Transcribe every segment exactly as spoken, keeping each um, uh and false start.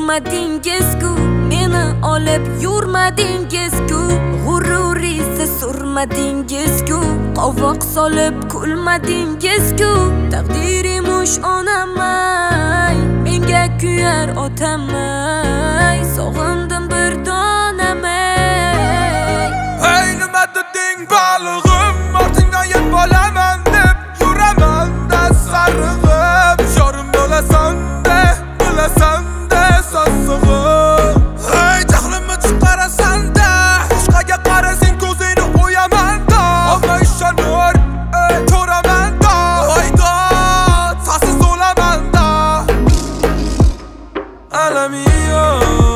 urmadingiz-ku, meni olib yurmadingiz-ku, g'ururizni surmadingiz-ku, qovoq solib kulmadingiz-ku. Taqdirimush onamay, menga kuyar otamay, sog'indim bir donamay. Hey, nima deding balig'im, ortingdan yeb bolaman deb yuraman-da sarig'im. Yorim bo'lasan-da, bo'lasan-da sassig'im. Hey, jahlimni chiqarasan-da, boshqaga qarasang ko'zingni o'yaman-da. Olma ishonur, ey, ko'raman-da. Hayda, sasiz o'laman-da. Alamiyo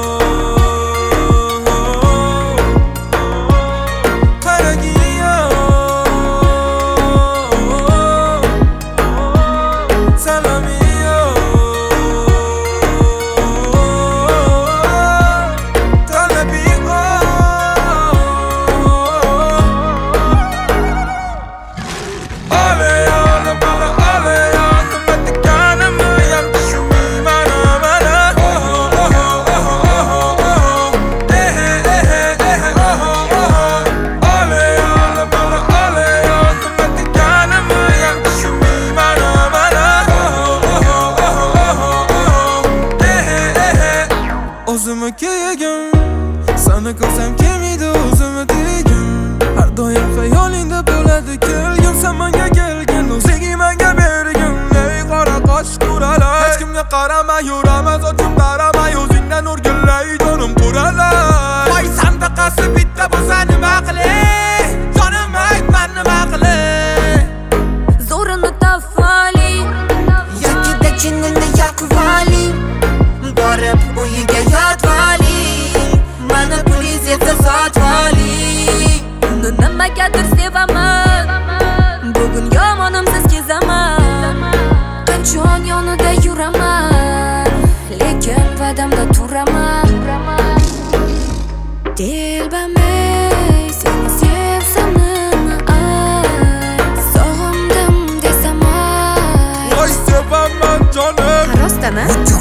o'zimni kiyagim, seni ko'rsam kelmaydi o'zimni degim. Har doim xayolingda bo'ladi kelgim, sen menga kelgin, o'zing menga bergin. Ey qora qosh quralar, hech kimga qaramay yuraman, sochim qaramay o'zingdan o'rgilay jonim quralar. Voy sandaqasi bitta bo'lsa nima qilay, jonim aytma nima qilay. Zo'rini tafali, Yakida jinnini yaqvali, borib uyiga yotvali, mana puliz yetsa sotvali. uni nimagadir sevaman, bugun yomonimsiz kezaman. Qachon yonida yuraman, lekin va'damda turaman. Dilbamay, seni sevsam nima ay, sog'indim desam ay. Voy sevaman jonim. Rostdan-a?